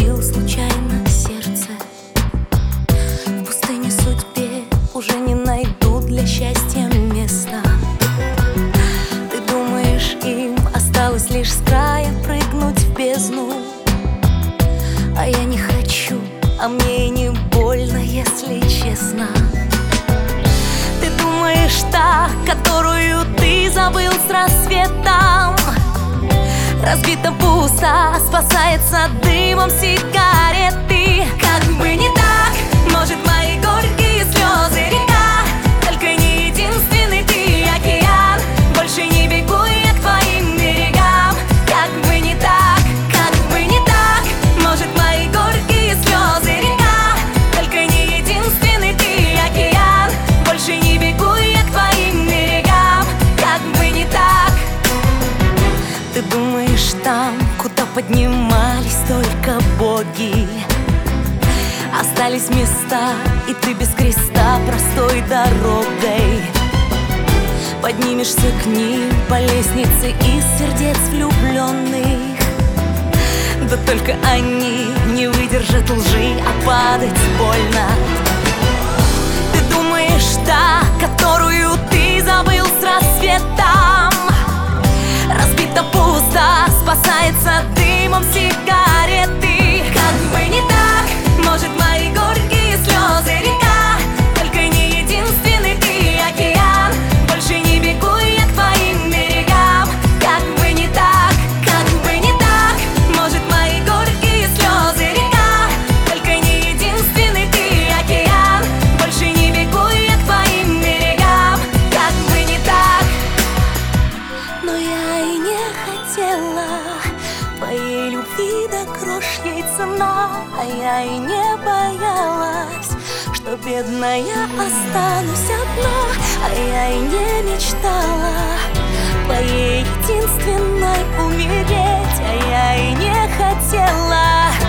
разбил случайно сердце. В пустыне судьбе уже не найду для счастья места. Ты думаешь, им осталось лишь с края прыгнуть в бездну, а я не хочу, а мне и не больно, если честно. Ты думаешь, та, которую ты забыл с рассветом, разбита, пусто, спасается дымом сигареты. Как бы не так, может, мои горькие слезы река, только не единственный ты океан. Больше не бегу я к твоим берегам. Как бы не так, как бы не так, может, мои горькие слезы река, только не единственный ты океан. Больше не бегу я к твоим берегам. Как бы не так. Ты думаешь, там, куда поднимались только боги, остались места, и ты без креста простой дорогой поднимешься к ним по лестнице из сердец влюбленных. Да только они не выдержат лжи, а падать больно. Ты думаешь, та, которую ты забыл с рассветом, разбита, пусто, спасается дымом сигареты. Как бы не так, может, мои горькие слезы река, только не единственный ты океан. Больше не бегу я к твоим берегам. Как бы не так, как бы не так, может, мои горькие слезы река, только не единственный ты океан. Больше не бегу я к твоим берегам. Как бы не так. Но я и не хотела твоей любви, да грош ей цена. А я и не боялась, что бедная останусь одна. А я и не мечтала твоей единственной умереть. А я и не хотела